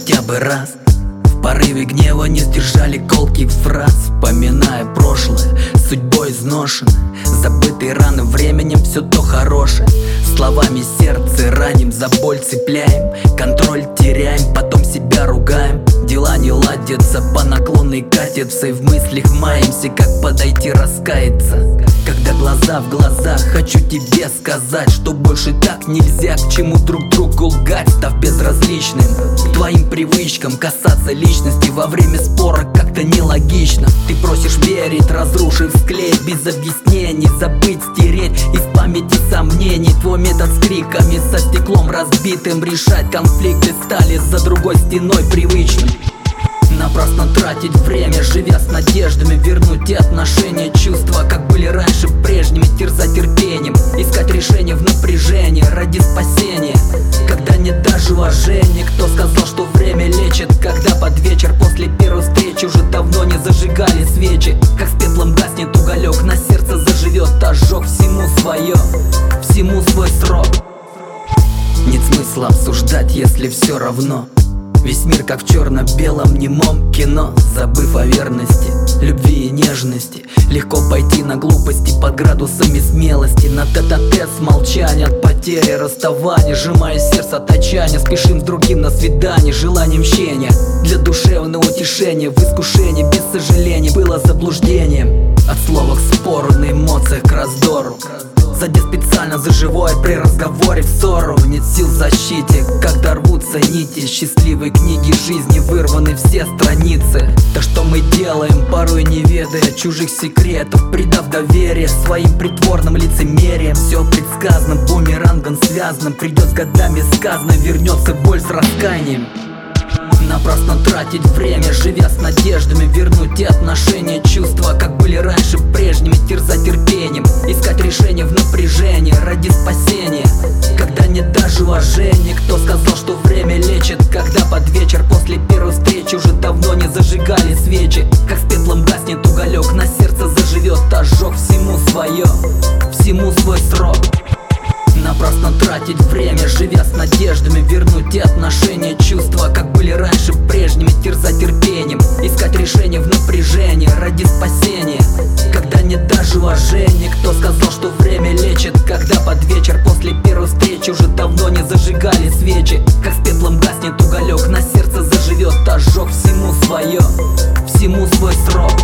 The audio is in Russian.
хотя бы раз. В порыве гнева не сдержали колких фраз, вспоминая прошлое, судьбой изношено, забытые раны временем все то хорошее. Словами сердце раним, за боль цепляем, контроль теряем, потом себя ругаем. Дела не ладятся, по наклонной катятся, и в мыслях маемся, как подойти раскаяться. Когда глаза в глазах, хочу тебе сказать, что больше так нельзя, к чему друг другу лгать, став безразличным к твоим привычкам, касаться личности во время спора как-то нелогично. Ты просишь верить, разрушив, склеить без объяснений, забыть, стереть из памяти сомнений. Твой метод с криками, со стеклом разбитым, решать конфликты стали за другой стеной привычным. Напрасно тратить время, живя с надеждами вернуть те отношения, чувства, как были раньше прежними, терзать терпением, искать решение в напряжении ради спасения. Когда нет даже уважения, кто сказал, что время лечит? Когда под вечер после первой встречи уже давно не зажигали свечи, как с пеплом гаснет уголек, на сердце заживет ожог. Всему свое, всему свой срок. Нет смысла обсуждать, если все равно. Весь мир как в черно-белом немом кино, забыв о верности, любви и нежности. Легко пойти на глупости под градусами смелости, на тет-а-тет с молчания от потери, расставания, сжимая сердце от отчаяния, спешим с другим на свидание, желание мщения для душевного утешения. В искушении без сожаления было заблуждением, от слова к спору, на эмоциях к раздору. Задет специально за живое при разговоре в ссору. Нет сил в защите, когда рвутся нити счастливой книги жизни, вырваны все страницы. Да что мы делаем, порой не ведая чужих секретов, придав доверие своим притворным лицемерием. Все предсказано, бумерангом связанным, придет с годами сказано, вернется боль с раскаянием. Напрасно тратить время, живя с надеждами вернуть те отношения, чувства, как были раньше прежними, терзать терпением, искать решение в напряжении ради спасения. Когда нет даже уважения, кто сказал, что время лечит? Когда под вечер после первой встречи уже давно не зажигали свечи, как с пеплом гаснет уголек, на сердце заживет ожог. Всему свое, всему свой срок. Напрасно тратить время, живя с надеждами вернуть те отношения, чувства, как были раньше прежними, терзать терпением, искать решение в напряжении ради спасения. Когда нет даже уважения, кто сказал, что время лечит? Когда под вечер после первой встречи уже давно не зажигали свечи, как с пеплом гаснет уголек, на сердце заживет ожог. Всему свое, всему свой срок.